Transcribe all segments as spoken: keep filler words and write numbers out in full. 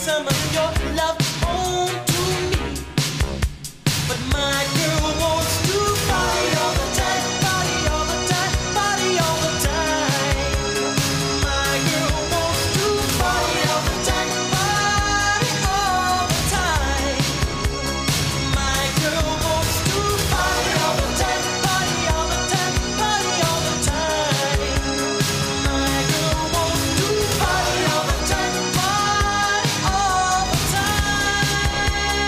some of your love home to me. But my girl wants to party all the time, party all the time, party all the time. My girl wants to party all the time, party all the time. My girl wants to party all the time, party all the time, party all the time. My girl wants to party all the time, party all the time.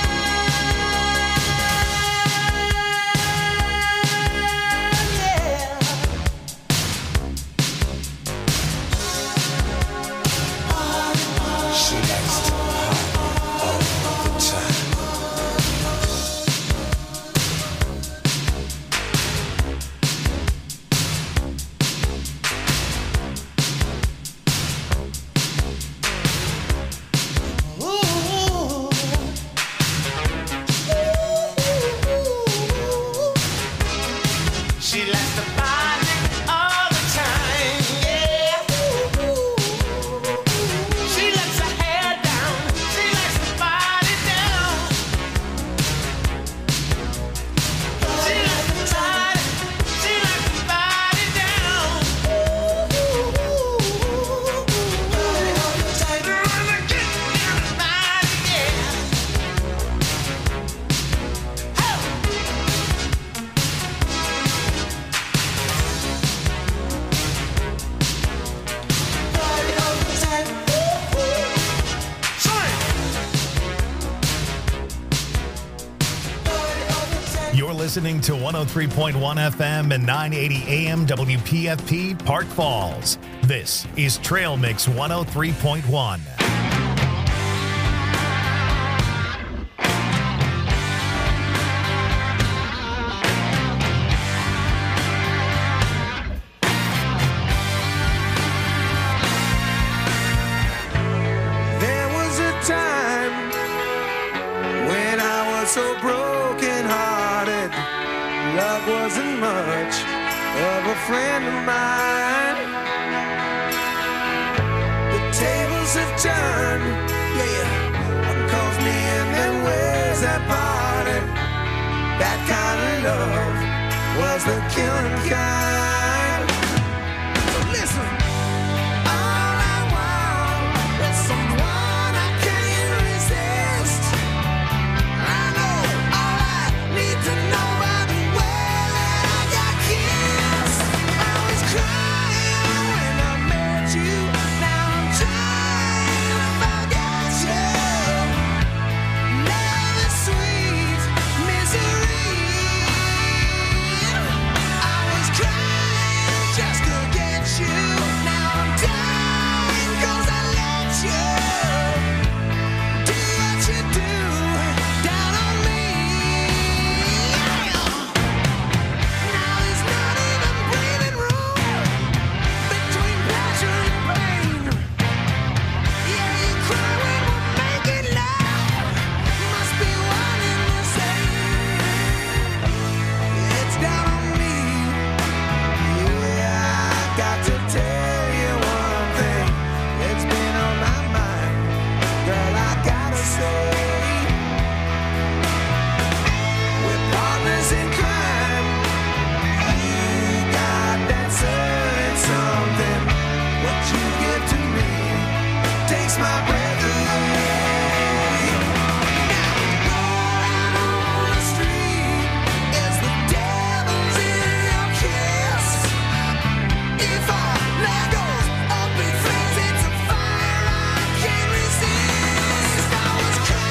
She likes to party all the time. Ooh. She likes to party all the time, yeah. She lets her hair down, she likes to party down. She likes to party, she likes to party down. Party all the time, wanna get everybody, yeah. Hey. Party all the time. Sorry. Party all the time. You're listening to one oh three point one F M and nine eighty A M W P F P Park Falls. This is Trail Mix one oh three point one. There was a time when I was so broken hearted. Love wasn't much of a friend of mine. The tables have turned, yeah. Cause me and them ways that parted. That kind of love was the killing kind. So listen. All I want is someone I can't resist. I know all I need to know by the way that I got kissed. I was crying when I met you. Now I'm trying to forget you. Love is sweet misery. I was crying just to get you. Now I'm dying 'cause I let you do what you do down on me. Now there's not even breathing room between pleasure and pain. Yeah, you cry when we're making love. Must be one and the same. It's down on me. Yeah, I got to tell you one thing. It's been on my mind. Girl, I gotta say, we're partners in crime. You got that certain something. What you give to me takes my breath away. Going on the street is the devil's in your kiss. If I let go of big friends, it's a fire I can't resist. I was crying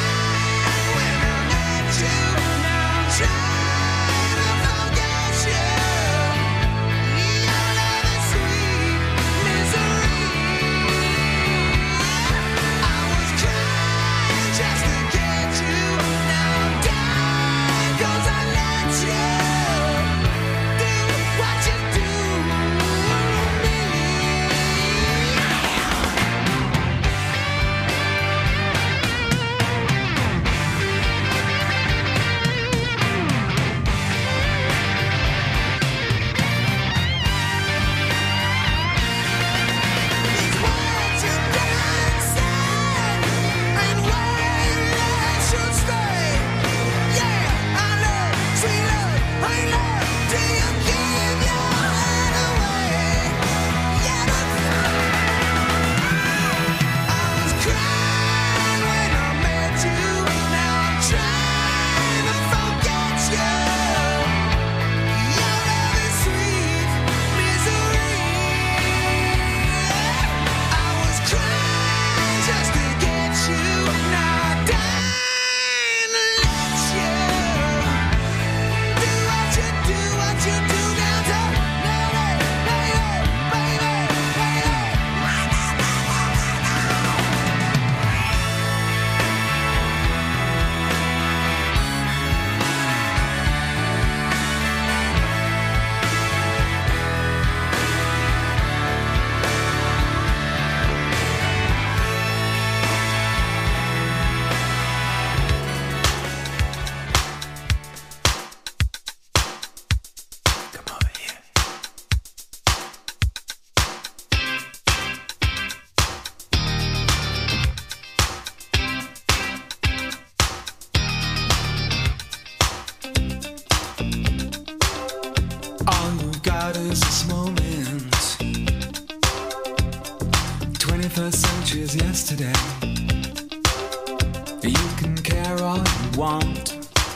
You can care all you want.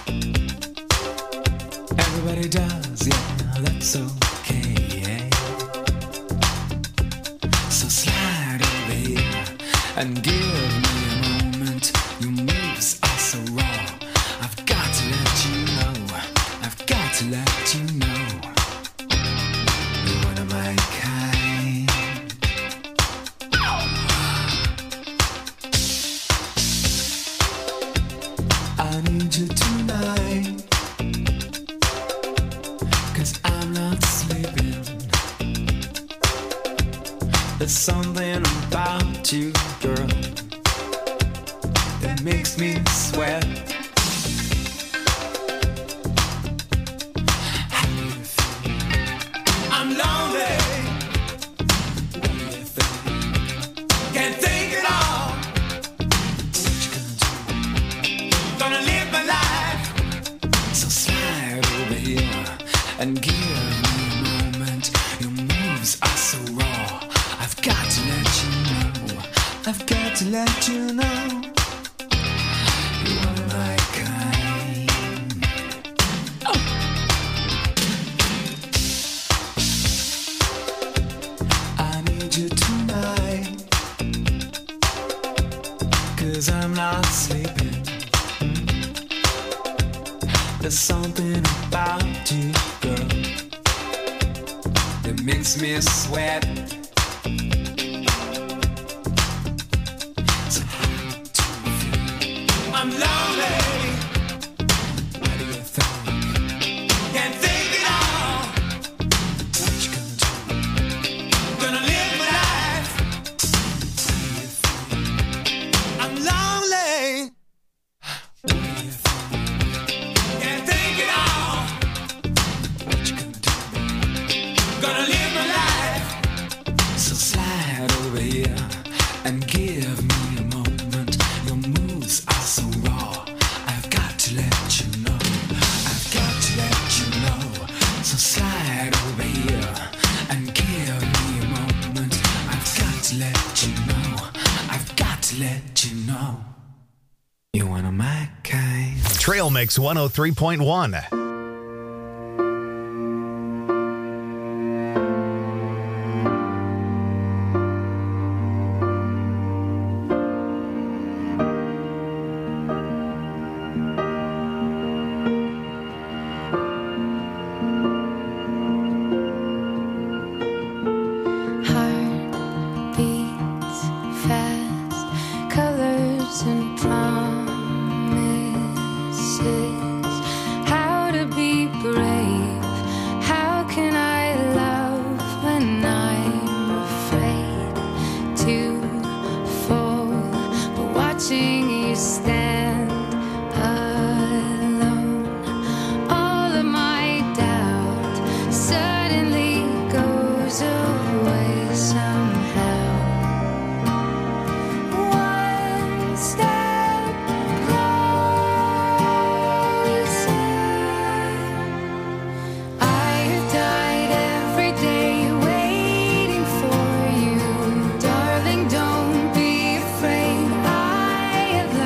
Everybody does, yeah, that's okay. So slide over here and give me a moment. Your moves are so raw. I've got to let you know. I've got to let you know. You're one of my kind. I need you tonight, 'cause I'm not sleeping. There's something about you, girl, that makes me sweat. How do you feel? I'm lonely. What do you think? Can't think at all. What you gonna do? Gonna live my life. So slide over here and give me a moment. Your moves are so raw. I've got to let you know. I've got to let you know. You are my kind. Oh. I need you tonight, 'cause I'm not sleeping. There's something about you, girl, that makes me sweat. So how do you feel? I'm lonely. What do you think? Can't think at all. What you gonna do? Gonna live my life. What do you think? I'm lonely. What do you think? Can't think at all. What you gonna do? Gonna live my life. So slide over here and give me a moment. Your moves are so raw. I've got to let you know. I've got to let you know. So slide over here and give me a moment. I've got to let you know. I've got to let you know. You're one of my kind. Trail Mix one oh three point one. Heart beats fast, colors and promises. How to be brave? How can I love when I'm afraid to fall? But watching you stand alone, all of my doubt suddenly goes away somehow. One step closer. I have died every day waiting for you, darling. Don't be afraid. I have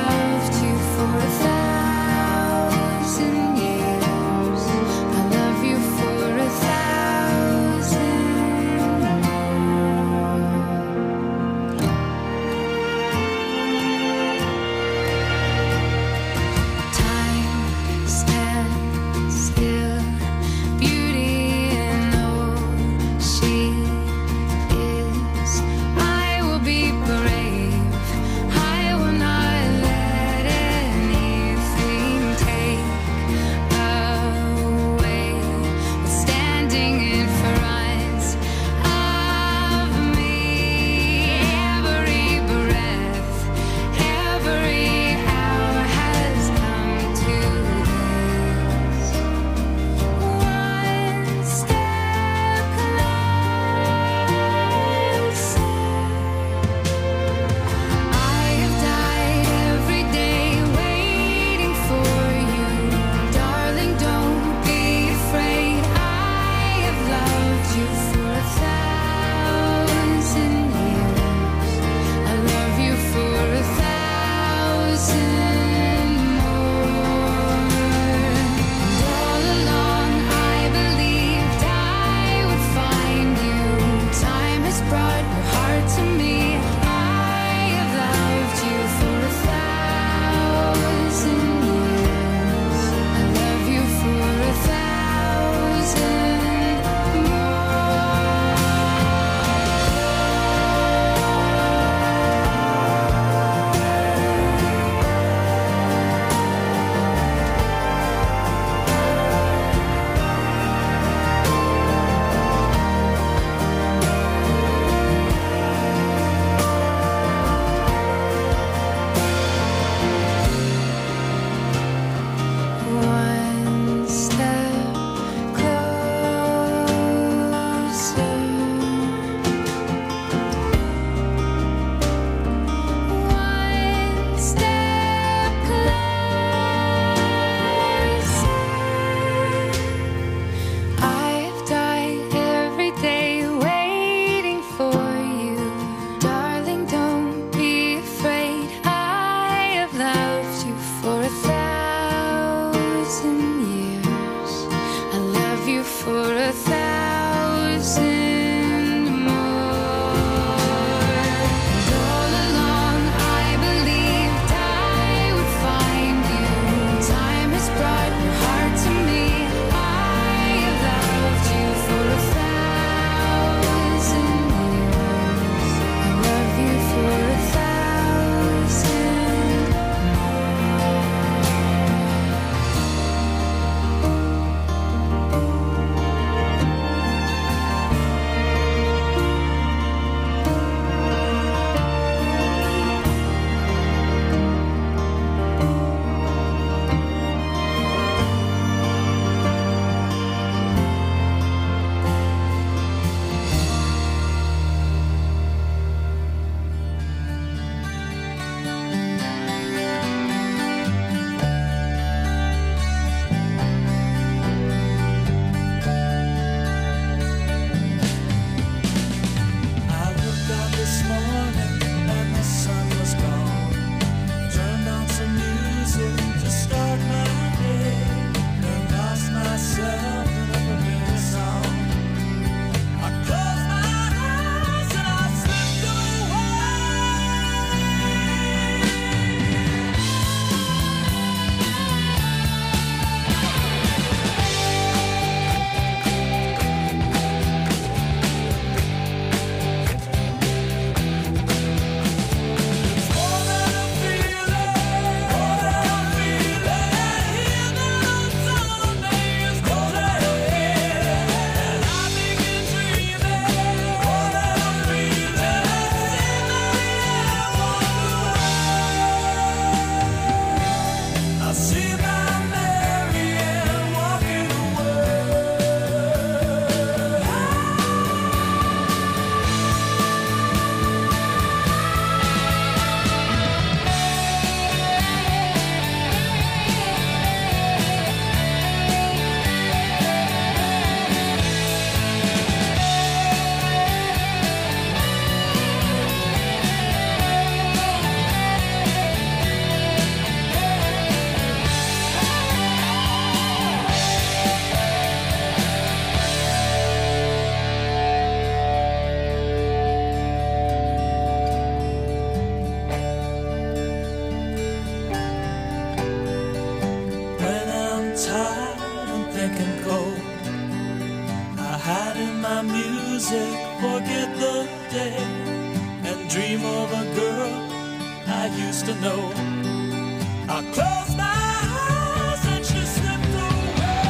music, forget the day, and dream of a girl I used to know. I close my eyes and she slipped away.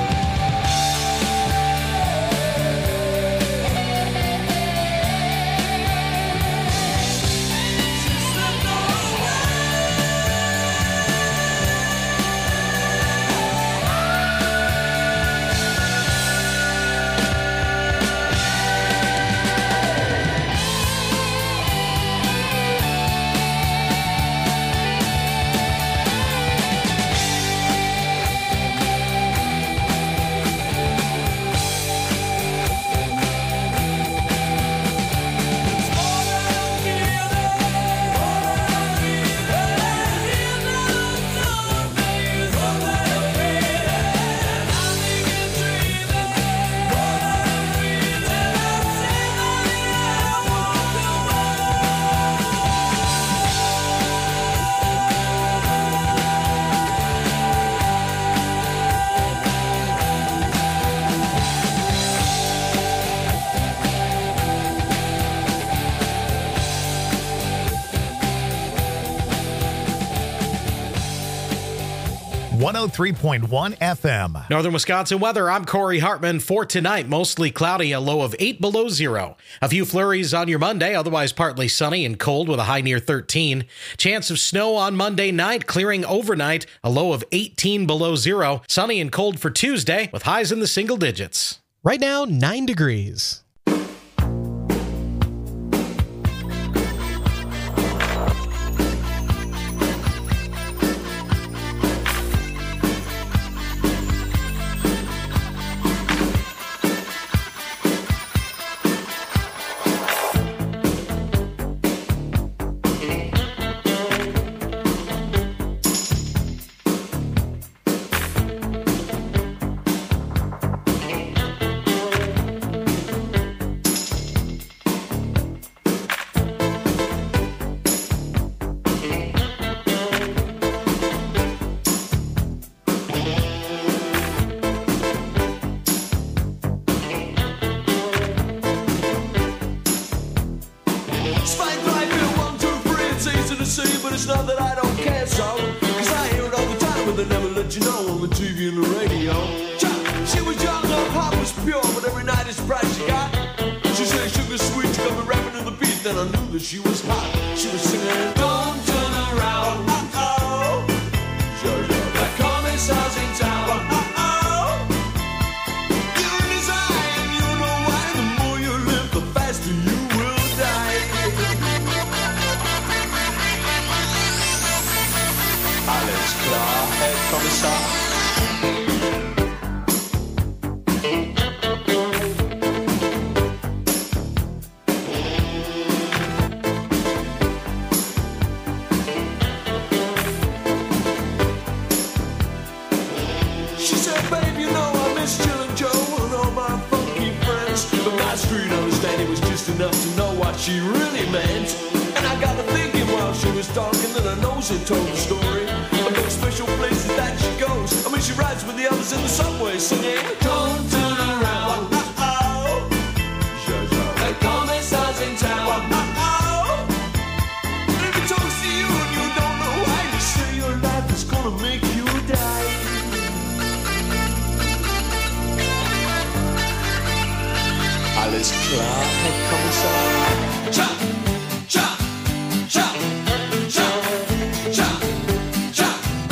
She slipped one oh three point one F M. Northern Wisconsin weather. I'm Corey Hartman. For tonight, mostly cloudy, a low of eight below zero. A few flurries on your Monday, otherwise partly sunny and cold with a high near thirteen. Chance of snow on Monday night, clearing overnight, a low of eighteen below zero. Sunny and cold for Tuesday with highs in the single digits. Right now, nine degrees. Spike right here, one, two, three, it's easy to see, but it's not that I don't care so. Cause I hear it all the time, but they never let you know on the T V and the radio. She was young, her heart was pure, but every night it's price she got. She said sugar sweet, she got me rapping to the beat, then I knew that she was hot. She was singing, don't turn around, uh-oh. That commissar's in town, uh-oh. You're in his eye, and you know why. The more you live, the faster you will die. Alles klar, Herr Kommissar. She said, babe, you know I miss Jill and Joe and all my funky friends. But my street understanding was just enough to know what she really meant. And I got to thinking while she was talking that her nose had told the story of those special places that she goes. I mean, she rides with the others in the subway singing, don't turn around, uh-oh. The commissar's in town, uh-oh. And if he talks to you and you don't know why, you say your life is gonna make you die. Alles klar, Herr Kommissar. Cha, cha, cha, cha, cha, cha.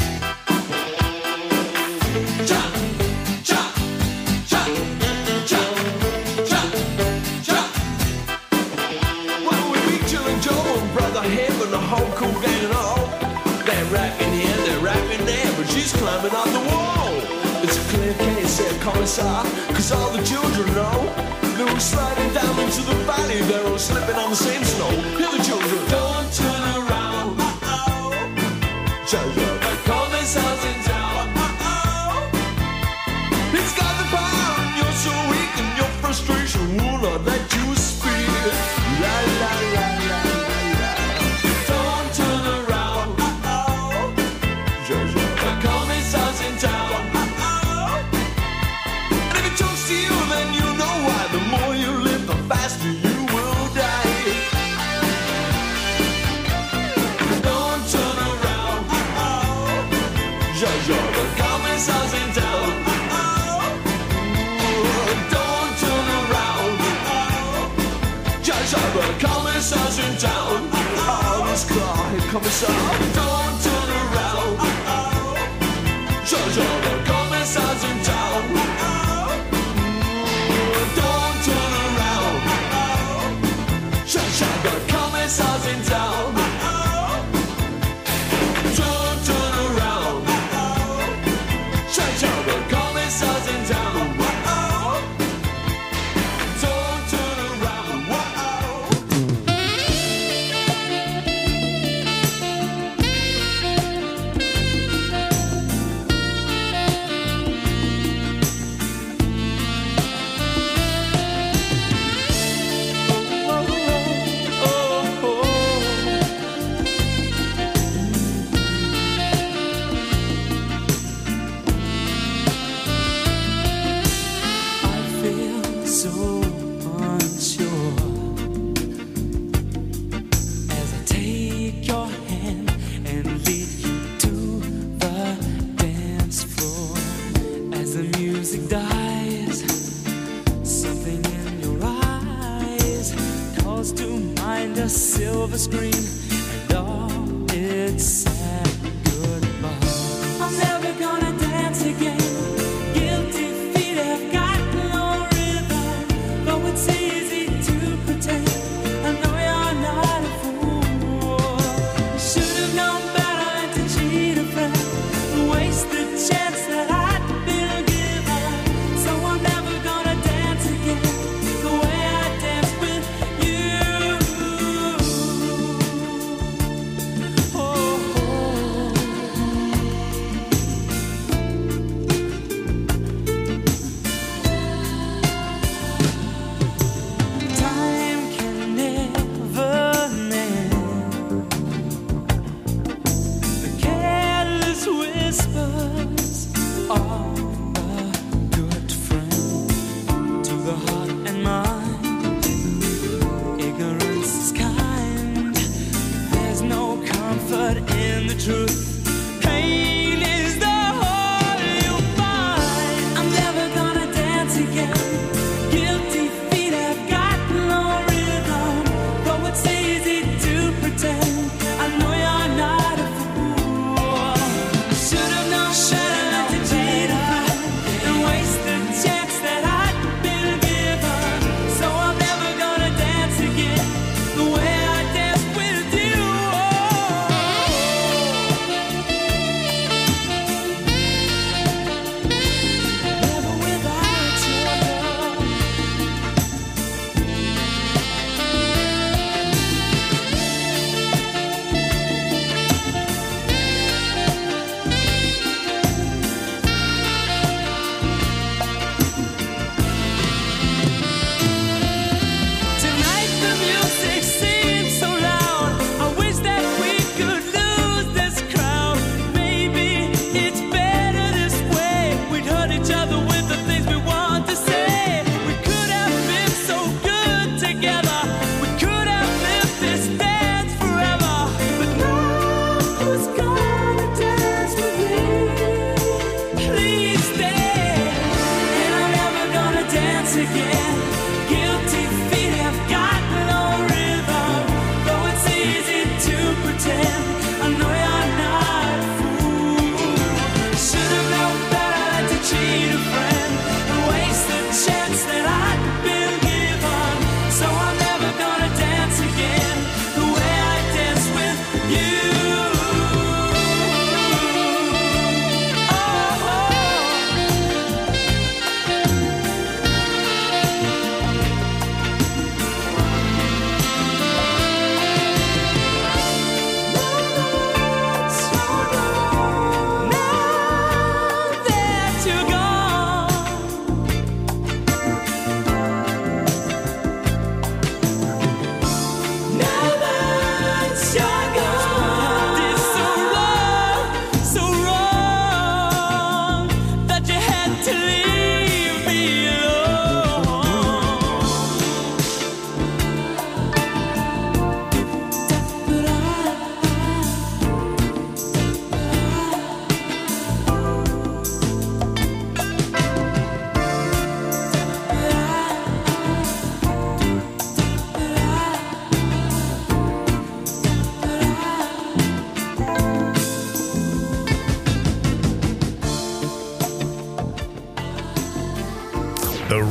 Cha, cha, cha, cha, cha, cha. Well, we meet Jill and Joe and Brother Hib and the whole cool gang and all. They're rapping here, they're rapping there, but she's climbing on the wall. It's a clear case, said Commissar, cause all the children know. They were sliding down into the valley, they were slipping on the same snow. Hear the children, don't turn around, uh-oh. Jojo, the commissar's in town, uh-oh. He's got the power and you're so weak and your frustration will not let you speak. La la la la la la. Don't turn around, uh-oh. Jojo, the commissar's in town, uh-oh. And if it talks to you, then you know why. The more you live, the Kommissar's in town. Alles klar, Herr Kommissar. Don't turn around. Schau, schau, der Kommissar's in town. Don't turn around. Schau, schau, der Kommissar's in town. Don't turn around. Schau, schau, der Kommissar's in town. Don't turn around. I feel so unsure as I take your hand and lead you to the dance floor. As the music dies, something in your eyes calls to mind a silver screen and all its sad goodbye. I'm never gonna dance again. Guilty feet have got no rhythm. Though it's easy to pretend, I know you're not a fool. Should have known better than to cheat a friend, waste the chance that I'd been given. So I'm never gonna dance again the way I danced with you. Oh, oh. Time can never mend the careless whispers of a good friend to the heart and mind. Ignorance is kind. There's no comfort in the truth. Pain is the whole you'll find. I'm never gonna dance again. Guilty feet have got no rhythm. Though it's easy to pretend, I know you're not a fool. Should have known better than to cheat a friend and waste the chance that I'd been given. So I'm never gonna dance again the way I danced with you.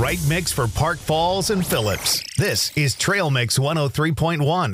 right mix for Park Falls and Phillips. This is Trail Mix one oh three point one.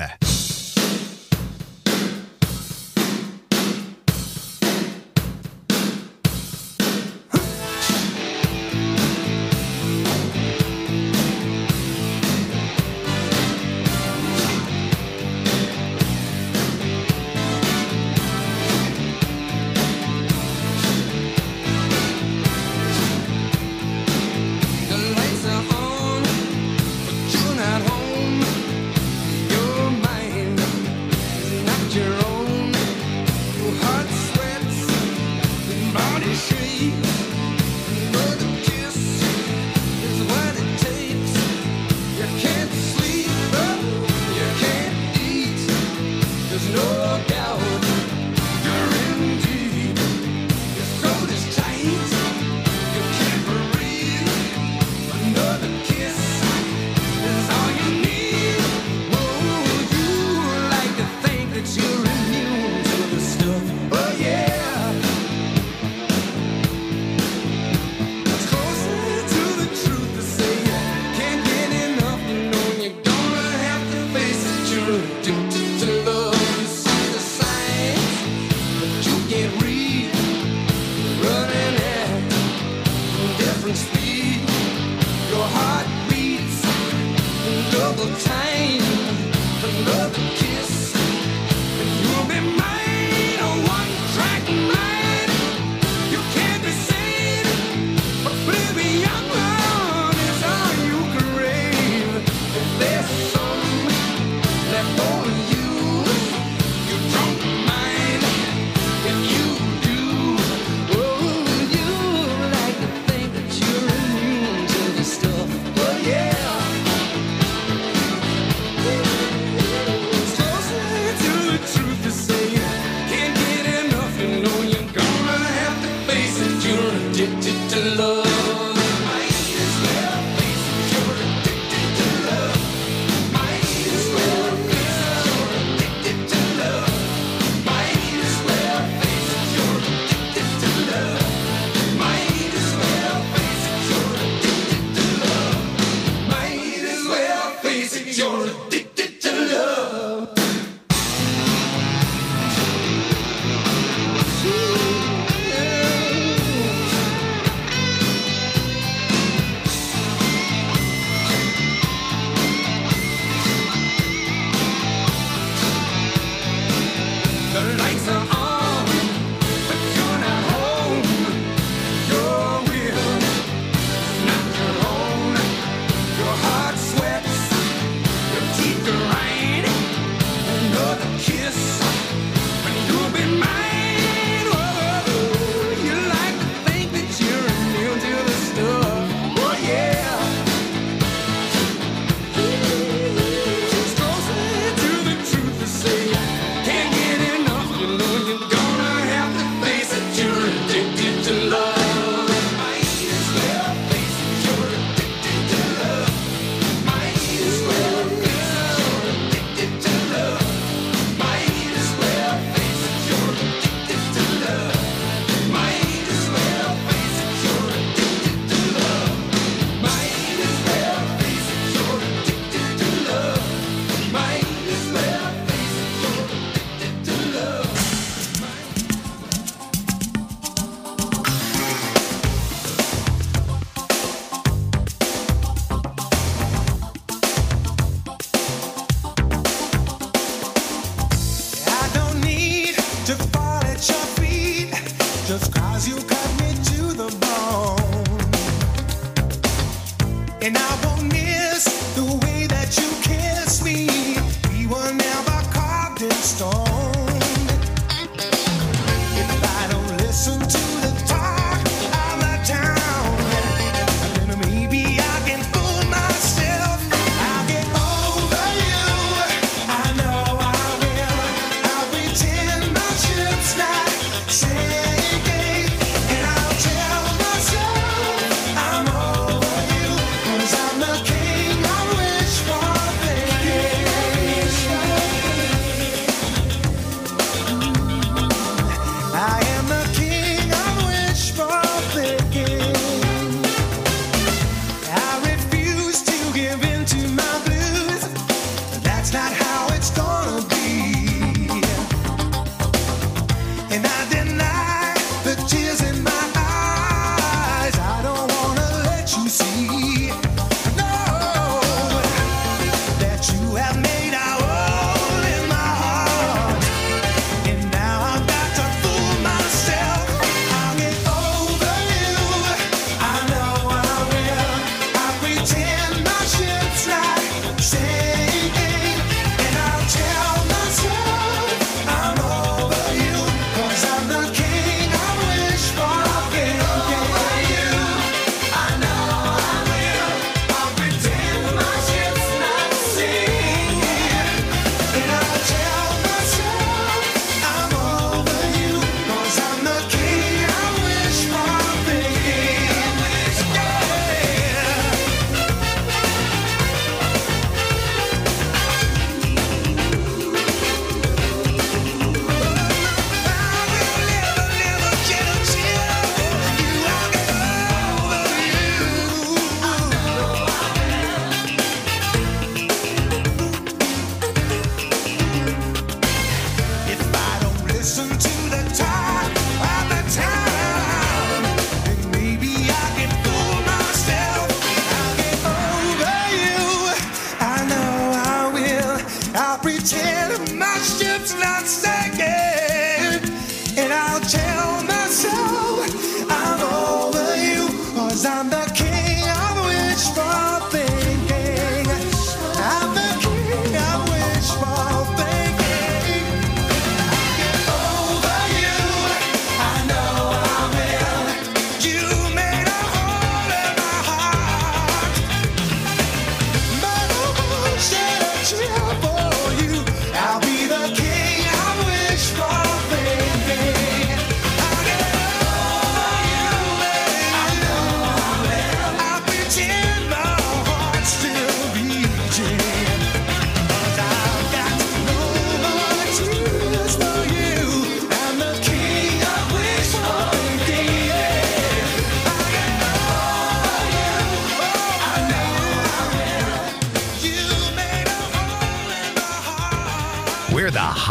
The lights are on, but you're not home. Your mind is not your own. Your heart sweats, your body shakes. Another kiss is what it takes. You can't sleep, you can't eat. There's no doubt you're in deep. Your soul is tight, you can't breathe. Another kiss is all you need. Oh, you like to think that you're immune to the stuff. Oh yeah.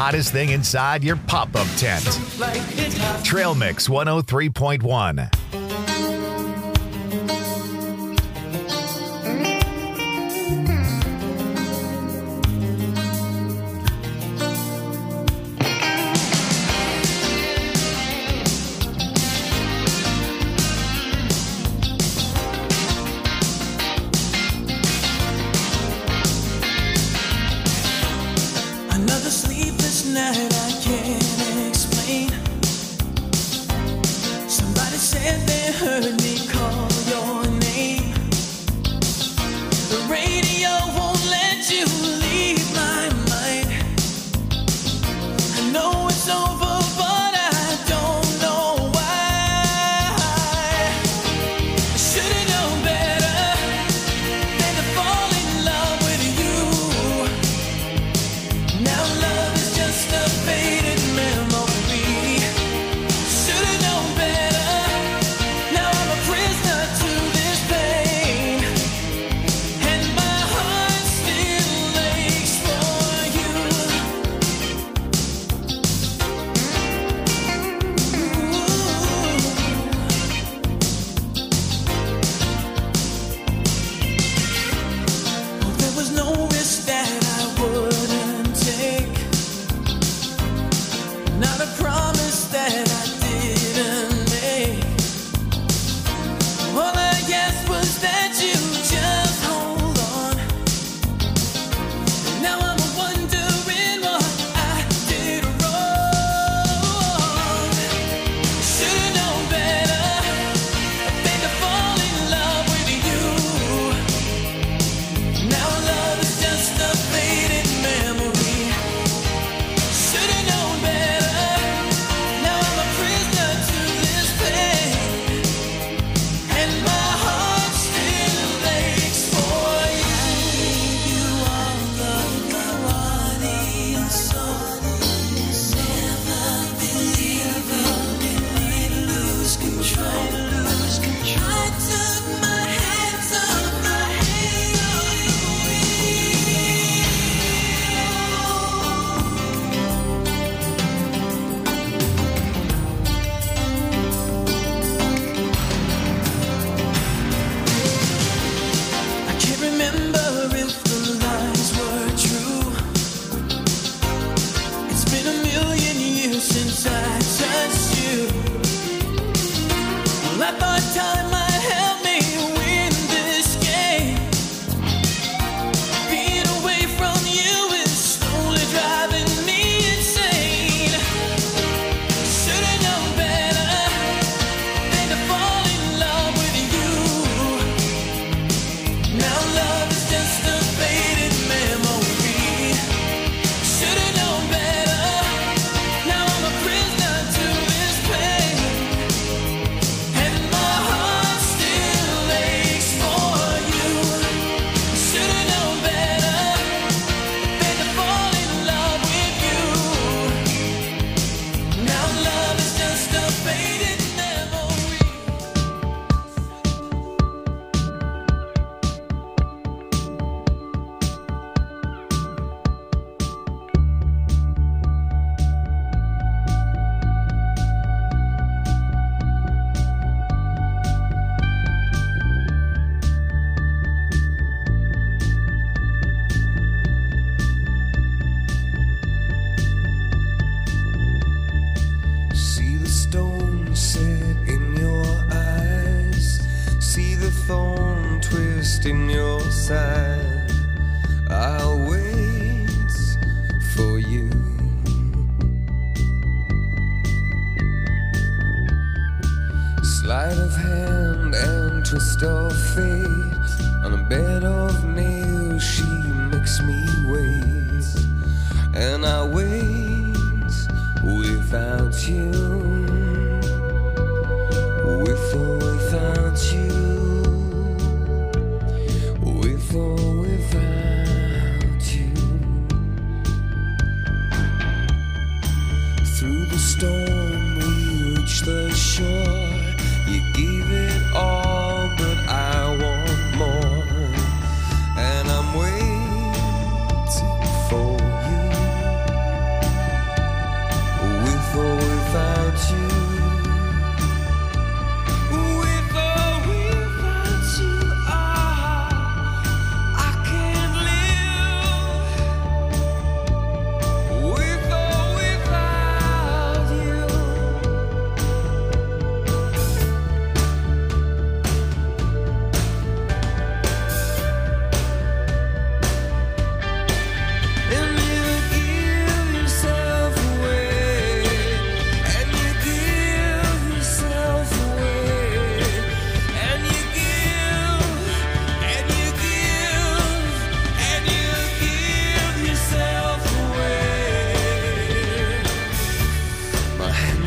hottest thing inside your pop-up tent. Like it hot. Trail Mix one oh three point one. Another sleepless night I can't explain. Somebody said they heard me call your name. The radio won't let you leave my mind. I know it's over, but I don't know why. I should've known better than to fall in love with you. Now love is just a faded memory. Should've known better. Now I'm a prisoner to this pain, and my heart still aches for you. There was no risk that I wouldn't take, not a promise that I didn't make. All I asked was that you just hold on. Now I'm wondering what I did wrong. Should've known better than to fall in love with you. Now love is just a faded memory. Should've known better. Now I'm a prisoner to this pain, and my heart still aches for you. You are the body and soul. Never believe I lose control. Lose control. I took my hands off the I can't remember if the lies were true. It's been a million years since I touched you. Well, I thought time might help me win this game. Being away from you is slowly driving me insane. Should've known better than to fall in love with you. Now love is just a faded memory. Should've known better. Now I'm a prisoner to this pain, and my heart still aches for you. Should've known better than to fall in love with you. Now love is just a faded memory. See the stone set in your eyes. See the thorn twist in your side. I'll wait for you. Sleight of hand and twist of fate. On a bed of nails, she makes me wait. And I wait without you. With or without you. With or without you. Through the storm we reach the shore. You gave it all, but I want more. And I'm waiting for you.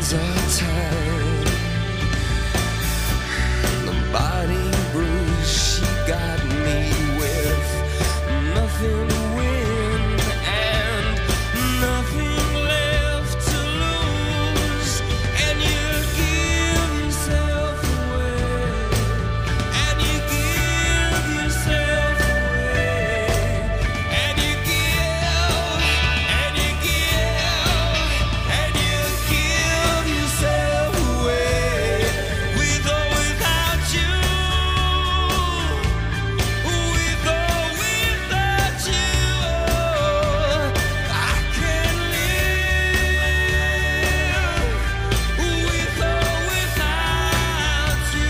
hands are tied. The body bruise she got me with nothing to win and nothing left to lose. And you give yourself away, and you give yourself away, and you give, and you give, and you give yourself away, with or without you, with or without you. I can't live with or without you.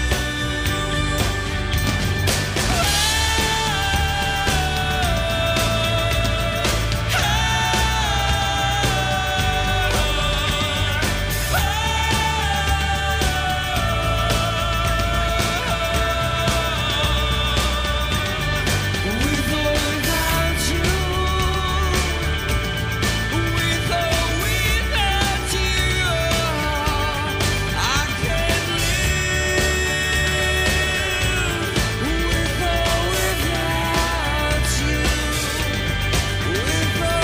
With or without you, with or without you, I can't live. With or without you, with or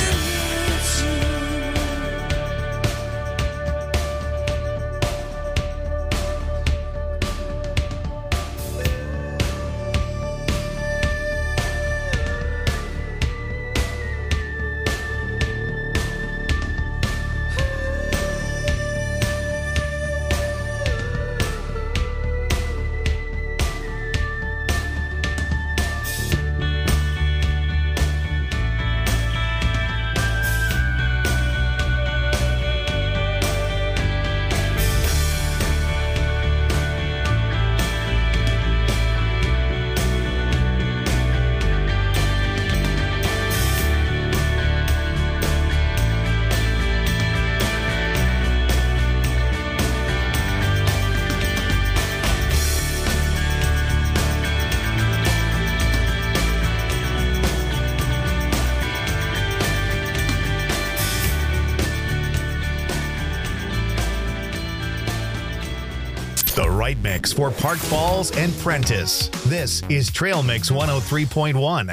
The right mix for Park Falls and Prentice. This is Trail Mix one oh three point one.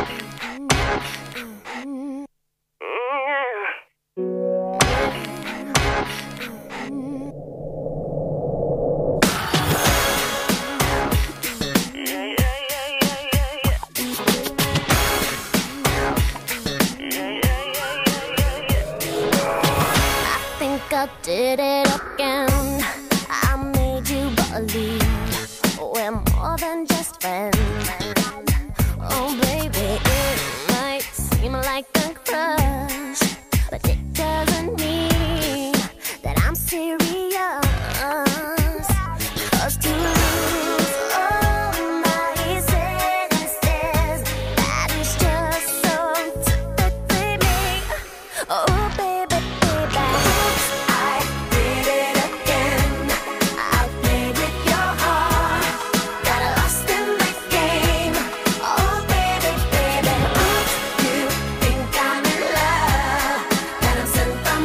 I think I did it again. I made you believe we're more than just friends. Oh, baby, it might seem like a crush, but it doesn't mean that I'm serious. 'Cause to lose all my senses, that is just so typically me. Oh, baby, baby, I did it again. I played with your heart, got lost in the game. Oh, baby, baby, oops, you think I'm in love, that I'm sent from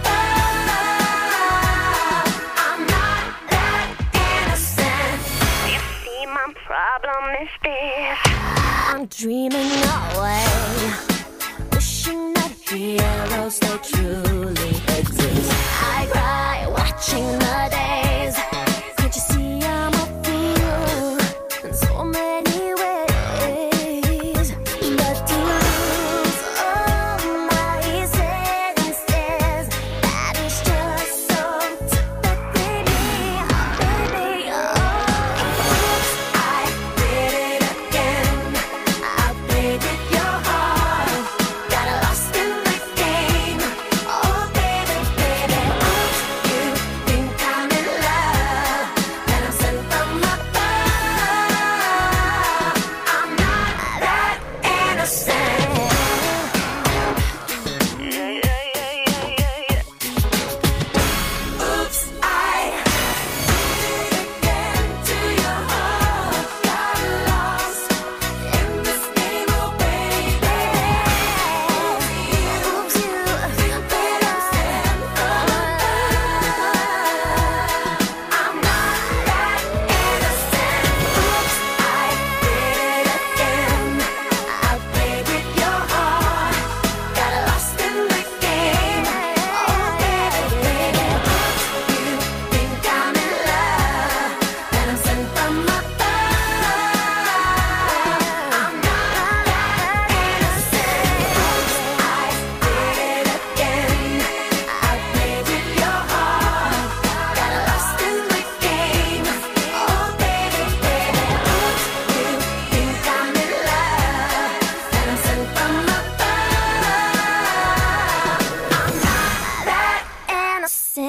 above. I'm not that innocent. You see, my problem is this: I'm dreaming away, wishing that heroes they truly exist. I cry watching the days. Can't you see I'm a fool in so many ways? But to lose all my senses, that is just so typically me, baby. Oh, oops, I did it again. I played with your heart.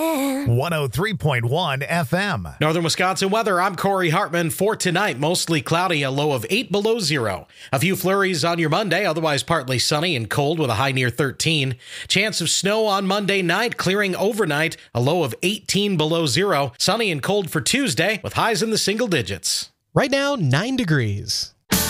feeling. one oh three point one F M. Northern Wisconsin weather. I'm Corey Hartman. For tonight, mostly cloudy, a low of eight below zero. A few flurries on your Monday, otherwise partly sunny and cold with a high near thirteen. Chance of snow on Monday night, clearing overnight, a low of eighteen below zero. Sunny and cold for Tuesday with highs in the single digits. Right now, nine degrees.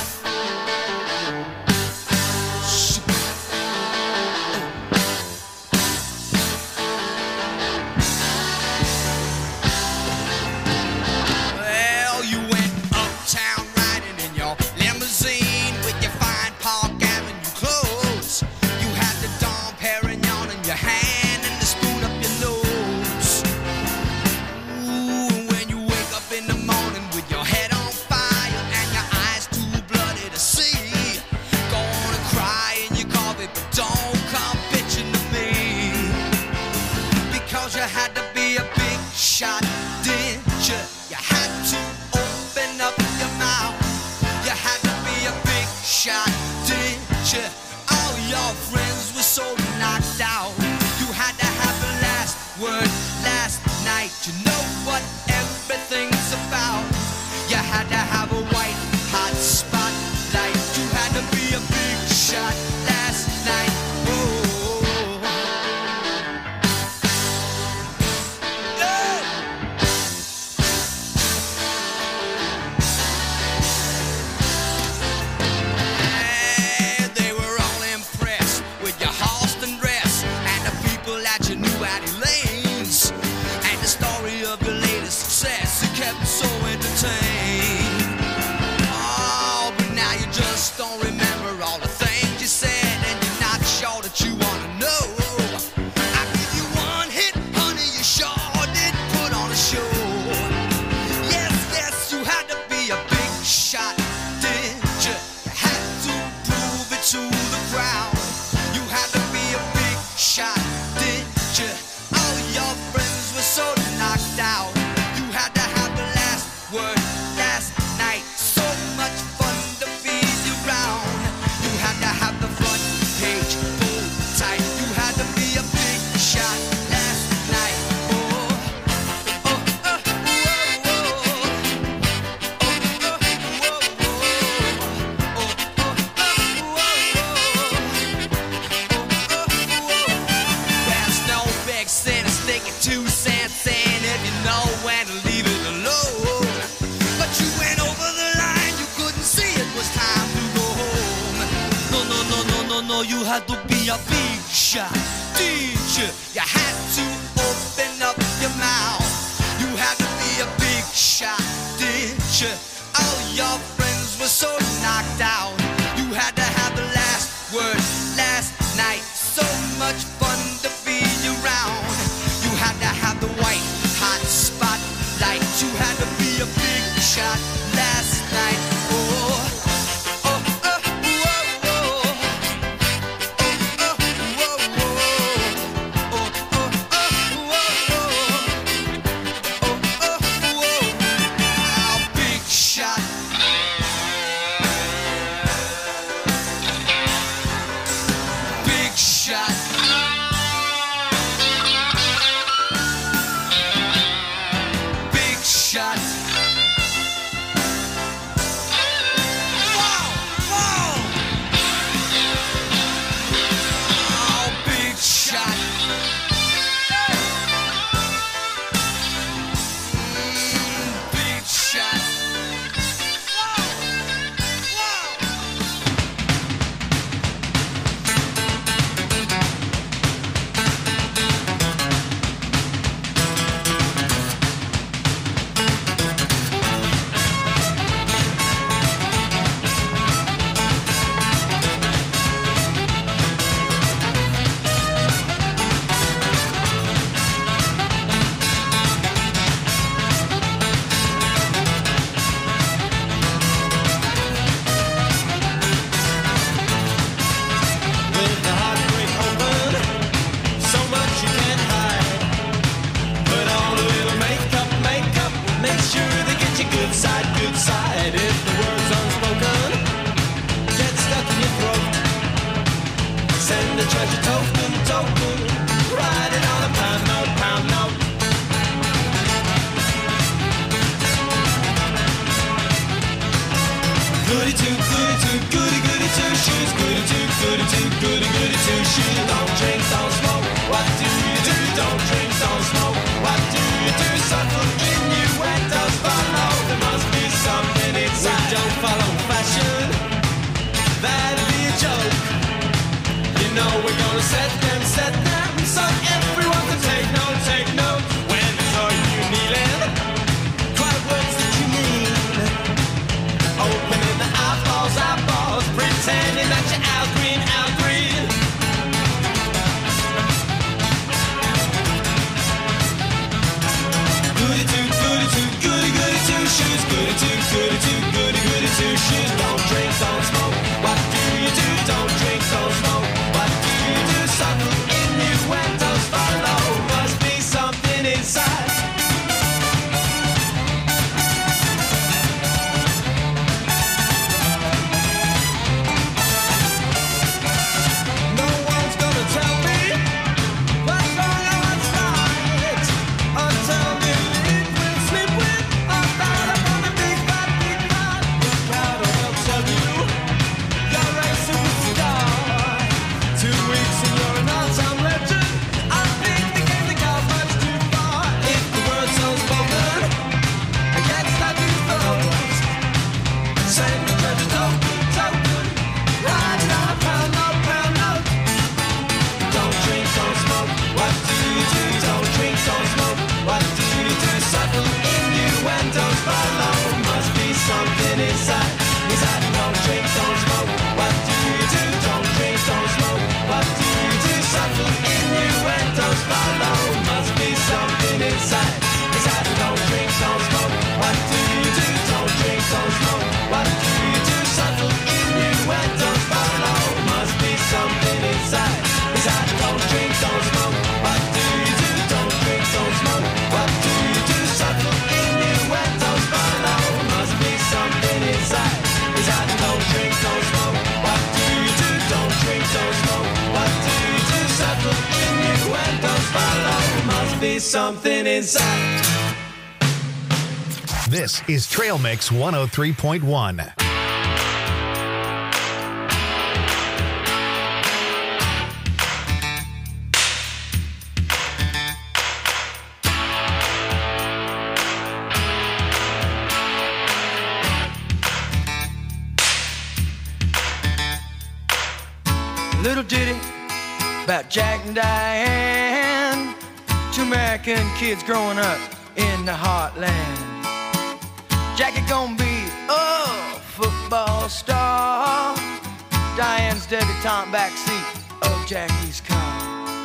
Well, you went uptown riding in your limousine with your fine Park Avenue clothes. You had the Dom Perignon in your hand and the spoon up your nose. Ooh, and when you wake up in the morning with your head on fire and your eyes too bloody to see, gonna cry in your coffee, but don't come bitching to me. Because you had to be a big shot, didn't you? You had to open up your mouth. You had to be a big shot, didn't you? All your friends were so knocked out. You had to have the last word last night. You know what everything's about. You had to have a white hot spotlight. You had to be a big shot last night. Whoa. Hey! And they were all impressed with your Halston dress and the people at your new Addie Lanes and the story of your latest success. It kept them so entertained. Oh, but now you just don't remember all the things you said and you're not sure that you want to know. I give you one hit, honey, you sure did put on a show. Yes, yes, you had to be a big shot, didn't you? You had to prove it to the crowd. You had to be a big shot, didn't you? All your friends were so knocked out. You had to have the last word last night. So much fun to be around. You had to have the front page pulled tight. You had to be a big shot last night. Oh, oh, oh, whoa, there's no big sin in sticking two cents in if you know when to leave it alone. But you went over the line, you couldn't see it was time to go home. No, no, no, no, no, no, you had to be a big shot, did you? You had to open up your mouth. You had to be a big shot, did you? All your friends were so knocked out. You had to have the last word last night. So much fun to be around. You had to have the white hot spotlight. You had to be a big shot last night. Oh, oh, oh, whoa, whoa. Oh, oh, whoa, whoa. Oh, oh, oh, whoa, whoa. Oh, oh, whoa. A big shot. two, goody two, goody goody two shoes. Goody two, goody two, goody goody two shoes. Don't drink, don't smoke. What do you do? Don't drink, don't smoke. What do you do? Subtle innuendos follow. There must be something inside. We don't follow fashion. That'd be a joke. You know we're gonna set them, set them, so everyone can take note, take note. When they saw you kneeling, quiet words that you mean. Opening the eyeballs, eyeballs, pretending that you're Al Green, Al Green. Goody two, goody two, goody goody two shoes. Goody two, goody two, goody goody two shoes. Don't drink, don't smoke. What do you do? Don't drink, don't smoke. What do you do? Subtle innuendos follow. Must be something inside. No one's gonna tell me what's wrong and what's right until they live with, sleep with, or start up on the big bad, big bad. The crowd will tell you you're a superstar. Two weeks and you're an all-time legend. I think the game that got much too far. If the word's unspoken against that new throws, send the judge a token, token. Write it on a pound note, pound note. Don't drink, don't smoke. What do you do? Don't drink, don't smoke. What do you do? Subtle innuendos follow. Must be something inside. Inside. Don't drink, don't smoke. What do you do? Don't drink, don't smoke. What do you do? Subtle innuendos follow. Must be something inside. Inside. Don't drink, don't smoke. What do you do? Don't drink, don't smoke. What do you do? Subtle innuendos follow. Must be something inside. Inside. Don't drink, don't smoke. What do you do? Don't drink, don't smoke. What do you do? Subtle innuendos follow. Must be something inside. Inside. Don't drink, don't smoke. What do you do? Don't drink, don't smoke. What do you do? Subtle innuendos follow. Must be something inside. This is Trail Mix one oh three point one. Little ditty about Jack and Diane, two American kids growing up in the heartland. Jackie gonna be a football star, Diane's debutante backseat of Jackie's car.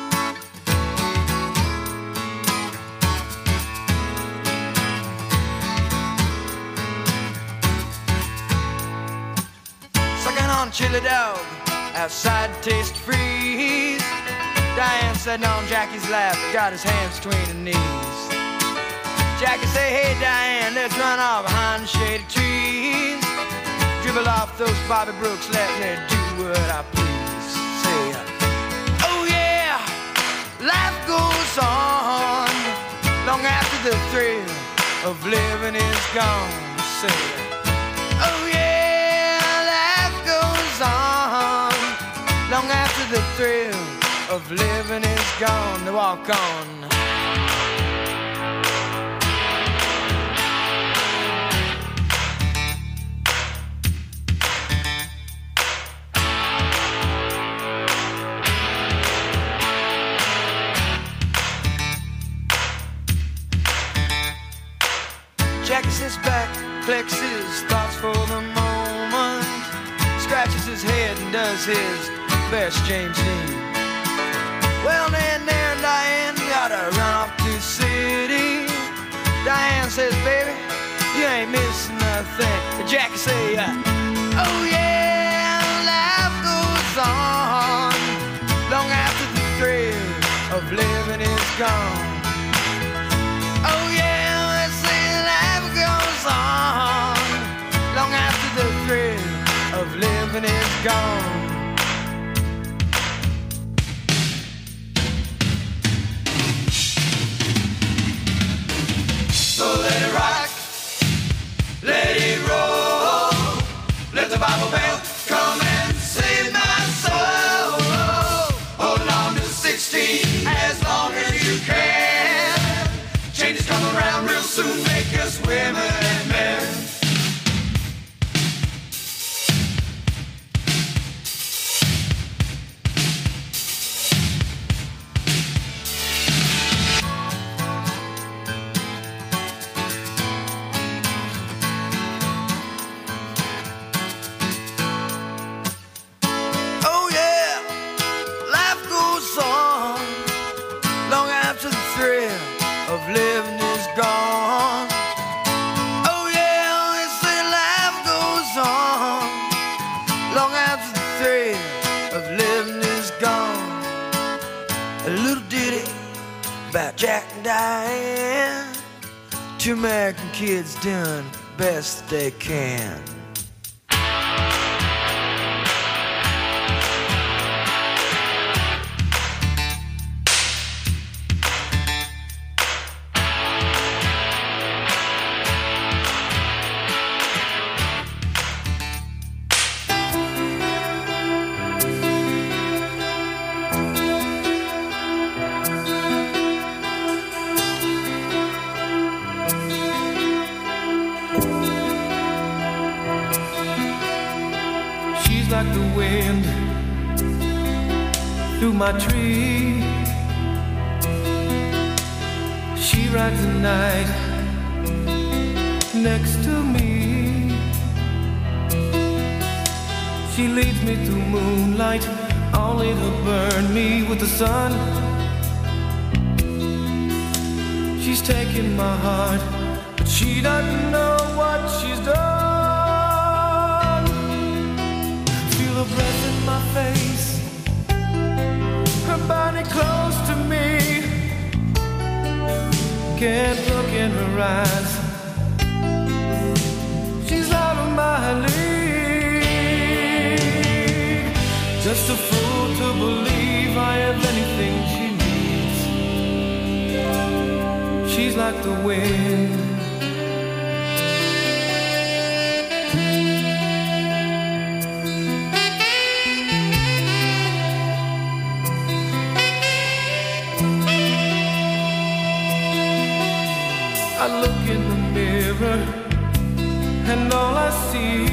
Sucking on a chili dog outside Taste Freeze. Diane sitting on Jackie's lap, got his hands between her knees. Jackie say, hey Diane, let's run off behind the shady trees. Dribble off those Bobby Brooks, let me do what I please. Say, oh yeah, life goes on long after the thrill of living is gone. Say, oh yeah, life goes on long after the thrill of living is gone. To walk on. Jackie sits back, collects his thoughts for the moment, scratches his head and does his best James Dean. Well, then there Diane gotta run off to the city. Diane says, baby, you ain't missing nothing. Jackie say, uh, oh yeah, life goes on long after the thrill of living is gone. Oh yeah, let's say life goes on long after the thrill of living is gone. So let it rock, let it roll, let the Bible Belt, come and save my soul. Hold on to sixteen as long as you can. Changes come around real soon, make us women and men. Oh yeah, life goes on long after the thrill of living is gone. Oh yeah, they say life goes on long after the thrill of living is gone. A little ditty about Jack and Diane. Two American kids doing the best they can. She's like the wind through my tree. She rides the night next to me. She leads me through moonlight, only to burn me with the sun. She's taking my heart, but she doesn't know what she's done. Feel her breath in my face, her body close to me. Can't look in her eyes, she's out of my league. Just a fool to believe I have anything she needs. She's like the wind. I look in the mirror and all I see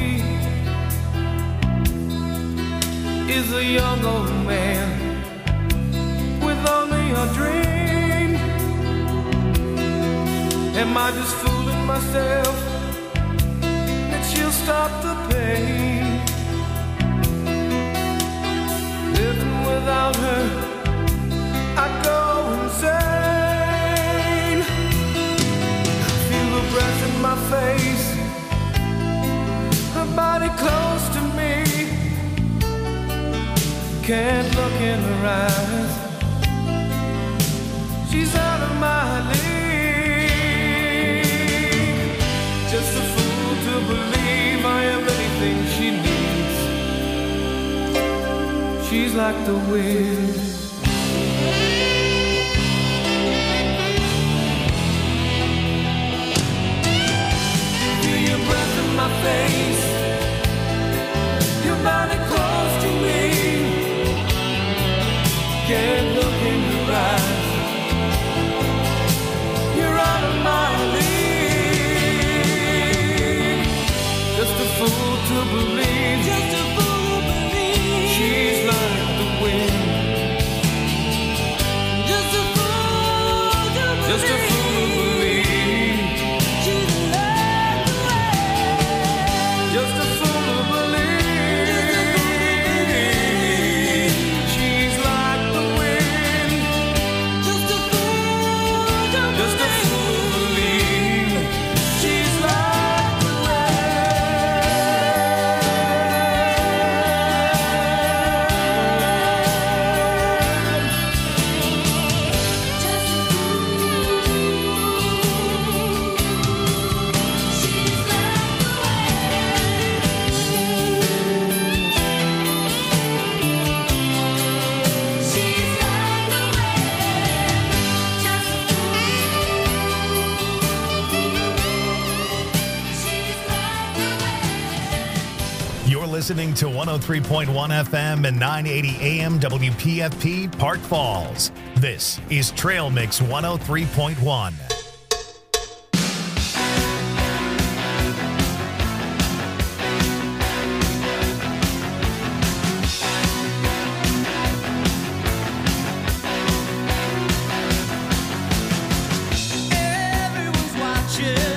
is a young old man with only a dream. Am I just fooling myself that she'll stop the pain? Living without her, I go insane. Feel her breath in my face, her body close to me. Can't look in her eyes, she's out of my league. Just a fool to believe I have anything she needs. She's like the wind. Feel your breath in my face, your body close to me. Can't look in your eyes, you're out of my league. Just a fool to believe, just a fool to believe. She's like the wind. listening to one oh three point one F M and nine eighty A M W P F P Park Falls. This is Trail Mix one oh three point one. Everyone's watching.